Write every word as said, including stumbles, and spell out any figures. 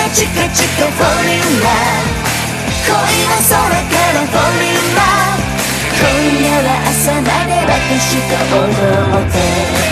チカチカ Fall in love 恋は空から Fall in love 今夜は朝まで私と踊って